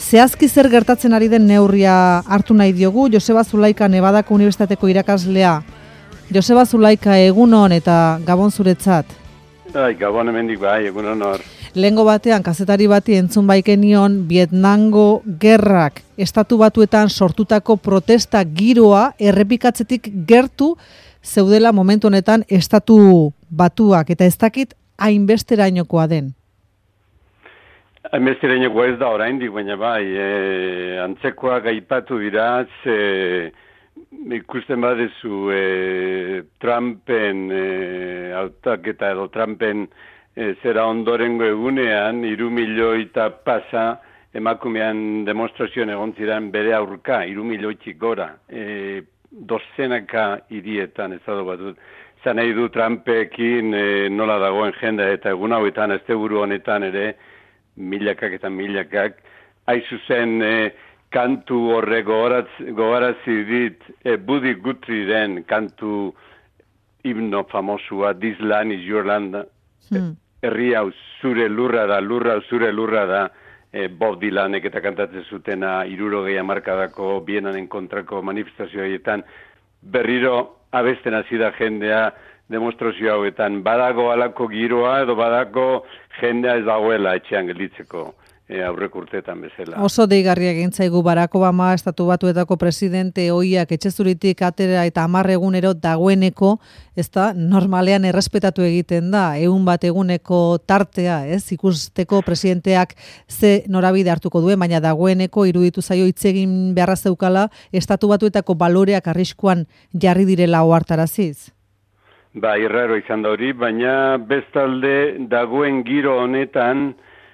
Zehazki zer gertatzen ari den neurria hartu nahi diogu, Joseba Zulaika Nevadako Unibertsitateko irakaslea. Joseba Zulaika, egunon eta gabon zuretzat. Gabon hemendik bai, egunon hor. Lehengo batean, kazetari bati entzun baikenion, Vietnamgo gerrak estatu batuetan sortutako protesta giroa errepikatzetik gertu zeudela momentu honetan estatu batuak, eta ez dakit hainbesterainokoa den. Hainbesterainokoa ez da oraindik, baina bai, antzekoak aipatu dira, ikusten badezu Trumpen hautaketa edo Trumpen zera ondorengo egunean, 3 milioi eta pasa emakumean demonstrazioan egon ziren bere aurka, 3 milioitik gora, dozenaka hirietan ez da batut. Zan nahi du Trumpekin nola dagoen jendea eta egun hauetan, asteburu honetan ere, milakak eta milakak, haizuzen kantu horre gogarazi dit, Buddy Guthrieren kantu himno famosua, This Land is Your Land, herri hau zure lurra da, zure lurra da, Bob Dylanek eta kantatzen zutena 60 hamarkadako Bienanen kontrako manifestazioetan berriro abesten hasi da jendea demonstrazio hauetan. Badago halako giroa edo badago jendea ez dagoela etxean gelditzeko aurrek urteetan bezala. Oso deigarria egin zaigu Barack Obama estatu batuetako presidente ohiak etxezuritik atera eta 10 egunero dagoeneko, ezta normalean errespetatu egiten da, 100 eguneko tartea, ez? Ikusteko presidenteak ze norabide hartuko duen, baina dagoeneko iruditu zaio hitz egin beharra zeukala estatu batuetako baloreak arriskuan jarri direla ohartaraziz. Ba, irraro izan da hori, baina bestalde dagoen giro honetan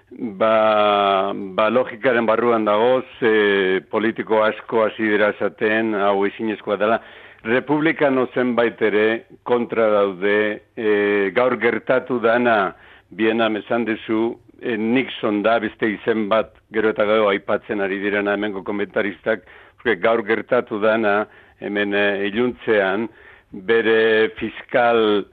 ba logikaren barruan dagoz, politiko asko hasi dira esaten, hau ezinezkoa dela. Republikano zenbait ere kontra daude, gaur gertatu dana, Bienan esan dezu, Nixon da, beste izen bat, gero eta gero aipatzen ari direna hemengo komentaristak, gaur gertatu dana, hemen iluntzean, bere fiskal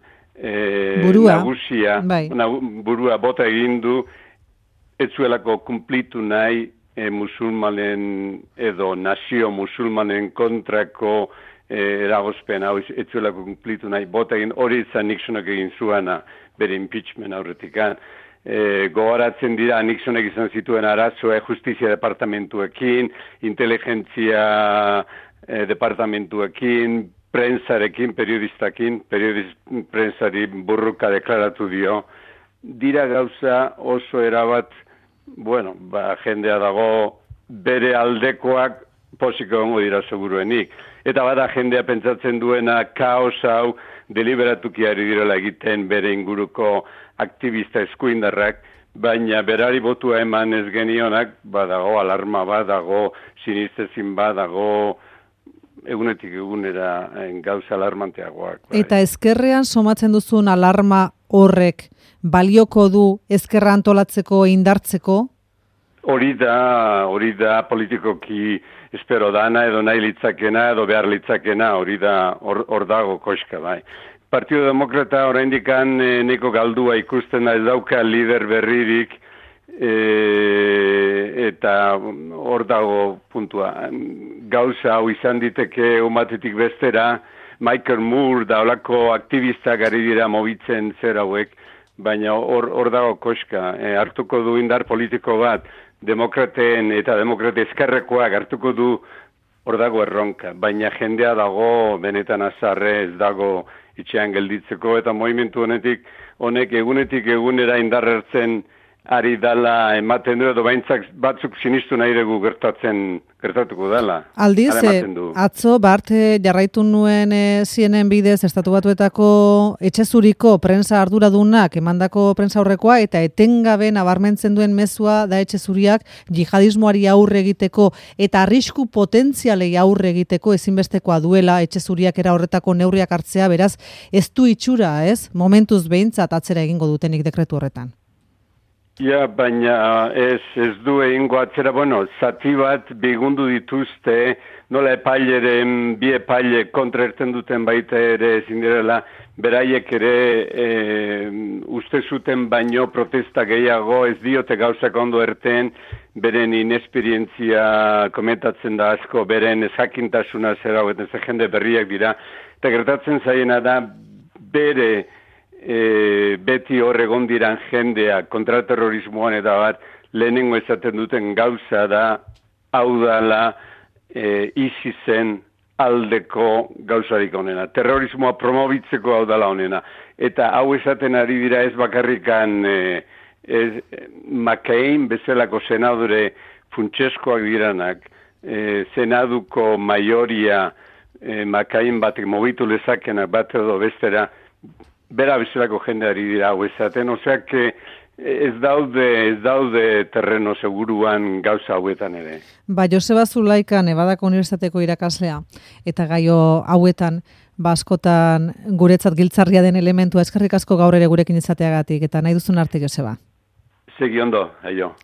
nagusia, burua bota egin du, ez zuelako kumplitu nahi musulmanen edo nazio musulmanen kontrako eragozpen hau ez zuelako kumplitu nahi bota egin, hori izan Nixonak egin zuena bere impeachment aurretikan. Gogoratzen dira Nixonek izan zituen arazoa justizia departamentuekin, inteligentzia departamentuekin, prentsarekin, periodistakin, prentsari burruka deklaratu dio. Dira gauza oso erabat, jendea dago bere aldekoak posiko gongo dira seguruenik. Eta bada jendea pentsatzen duena kaos hau deliberatuki ari direla egiten bere inguruko aktivista eskuindarrak, baina berari botua eman ez genionak, badago alarma badago, sinistezin badago, egunetik egunera gauza alarmanteagoak. Eta ezkerrean somatzen duzun alarma horrek balioko du ezkerra antolatzeko indartzeko? Hori da politikoki espero dana edo nahi litzakena edo behar litzakena, hori da hor dago koska bai. Partido Demokrata oraindikan neko galdua ikusten da ez dauka lider berririk eta hor dago puntua. Gauza hau izan diteke umatetik bestera, Michael Moore da olako aktivistak ari dira mobitzen zer hauek, baina hor dago koska. Hartuko du indar politiko bat, demokraten eta demokrate ezkerrekoak hartuko du hor dago erronka, baina jendea dago benetan azarre ez dago itxean gelditzeko eta movimentu honek egunetik egunera indarrertzen ari dala ematen du edo batzuk sinistu nahi dugu gertatuko dela. Aldiz, atzo, Bart, jarraitu nuen zienen bidez, estatu batuetako etxezuriko prensa arduradunak emandako prensa aurrekoa eta etengabe nabarmentzen duen mezua da etxezuriak jihadismoari aurre egiteko eta arrisku potentzialei aurre egiteko ezinbestekoa duela etxezuriak era horretako neurriak hartzea, beraz, ez du itxura, ez? Momentuz behintzat atzera egingo dutenik dekretu horretan. Ja, baina ez du egingo atzera, zati bat bigundu dituzte, nola epaileren, bi epaile kontra erten duten baita ere ezin direla, beraiek ere uste zuten baino protesta gehiago ez diote gauzak ondo erten, beren inesperientzia komentatzen da asko, beren ezakintasuna zera, eta jende berriak dira, eta gertatzen zaiena da bere beti hor egon diran jendea kontraterrorismoan eta bat lehenengo esaten duten gauza da hau dala ISISen aldeko gauzarik onena. Terrorismoa promobitzeko hau dala onena. Eta hau esaten ari dira ez bakarrikan McCain bezalako senadore funtseskoak diranak, senaduko maioria McCain batek mobitu lezakenak bat edo bestera, bera bezalako jendeari dira hau esaten, oseak ez daude terreno seguruan gauza hauetan ere. Joseba Zulaika, Nevadako Unibertsitateko irakaslea, eta gaio hauetan, askotan guretzat giltzarria den elementua, eskerrik asko gaur ere gurekin izateagatik, eta nahi duzun arte, Joseba. Segi ondo, aio.